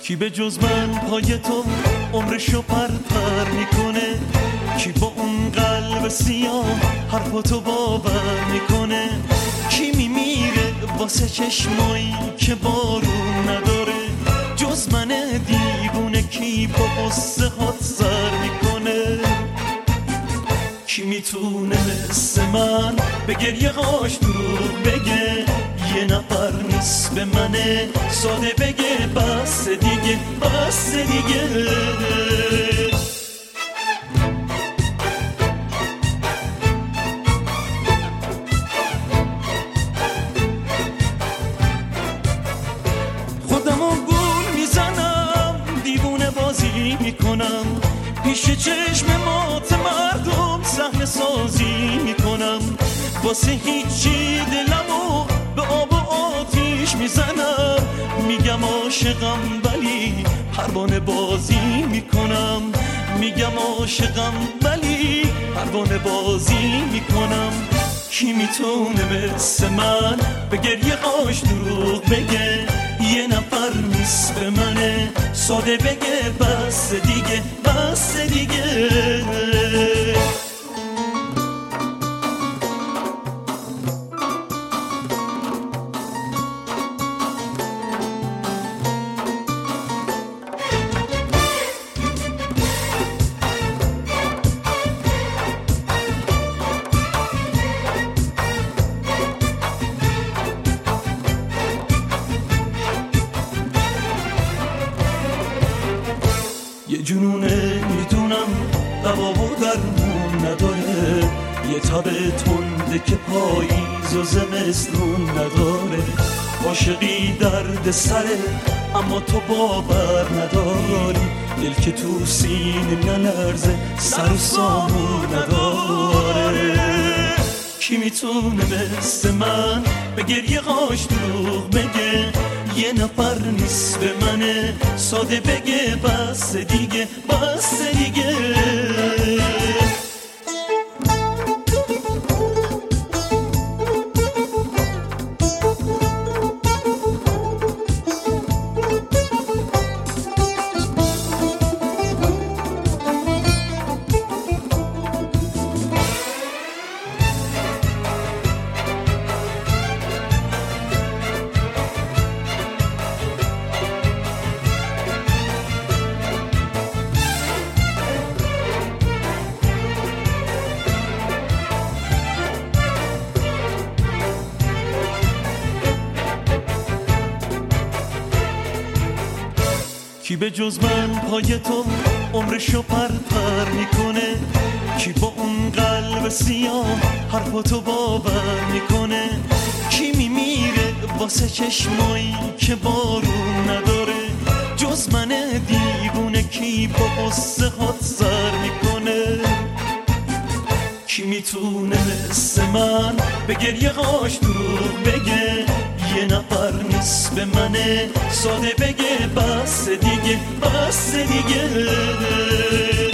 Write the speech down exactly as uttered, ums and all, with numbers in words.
کی به جز من پای تو عمرشو پر پر میکنه؟ کی با اون قلب سیاه حرفاتو باور میکنه؟ کی میمیره واسه چشمایی که بارون نداره؟ جز من دیوونه کی با قصه هات سر میکنه؟ کی میتونه مثل من به گریه هاش دروغ بگه؟ یه نفر نیست به منه ساده بگه بس دیگه بس دیگه. خودمو گول میزنم دیوونه بازی میکنم پیش چشم مات مردم صحنه سازی میکنم واسه هیچی دلمو به آب و آتیش میزنم میگم عاشقم ولی پروانه بازی میکنم میگم عاشقم ولی پروانه بازی میکنم. کی میتونه مثل من به گریه هاش دروغ بگه؟ یه نفر نیست به منه ساده بگه بس دیگه بس دیگه. یه جنونه میدونم دوا و درمون نداره، یه تب تنده که پاییز و زمستون نداره. عاشقی درد سره اما تو باور نداری، دل که تو سینه نلرزه سر و سامون نداره. کی میتونه مثل من به گریه هاش دروغ بگه؟ یه نفر نیست به منه ساده بگه بس دیگه بس دیگه. کی به جز من پای تو عمرشو پر پر میکنه؟ کی با اون قلب سیاه حرفاتو باور میکنه؟ کی میمیره واسه چشمایی که بارون نداره؟ جز من دیوونه کی با قصه هات سر میکنه؟ کی میتونه مثل من به گریه هاش دروغ بگه؟ یه نفر نیست به منه ساده بگه بس دیگه بس دیگه.